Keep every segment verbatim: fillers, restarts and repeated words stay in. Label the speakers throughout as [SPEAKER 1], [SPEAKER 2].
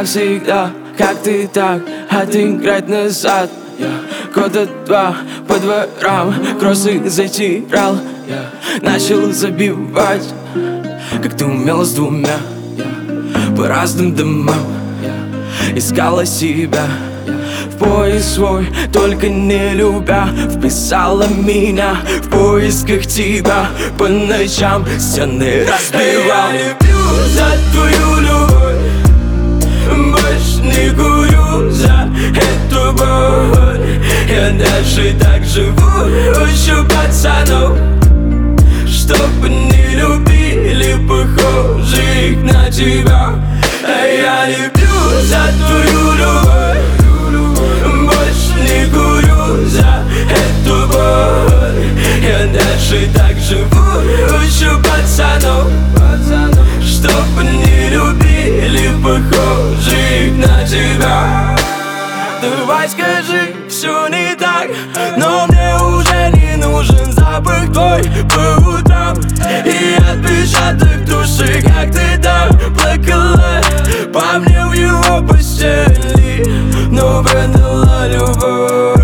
[SPEAKER 1] как всегда, как ты так, отыграть назад. Я года два по дворам кроссы затирал. Я начал забивать, как ты умела с двумя. Я по разным домам я искала себя, в поиск свой, только не любя. Вписала меня в поисках тебя, по ночам стены разбивал. Я люблю за твою любовь, больше не курю за эту боль. Я даже так живу, учу пацанов, чтобы не любили похожих на тебя. А я люблю за твою любовь, больше не курю за эту боль. Я даже так живу, учу пацанов, чтобы не любили похожих на тебя. Давай скажи, все не так, но мне уже не нужен запах твой по утрам и отпечаток души, как ты там плакала по мне в его постели, но продала любовь.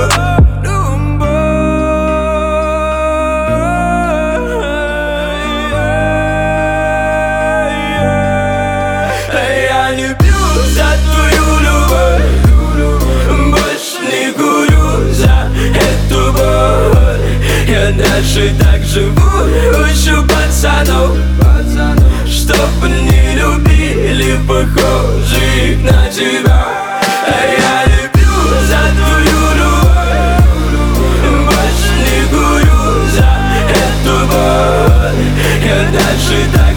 [SPEAKER 1] Я люблю за твою любовь, больше не курю за эту боль. Я даже так живу, учу пацанов, чтобы не любили похожих на тебя. А я люблю за твою любовь, больше не курю за эту боль. Я даже так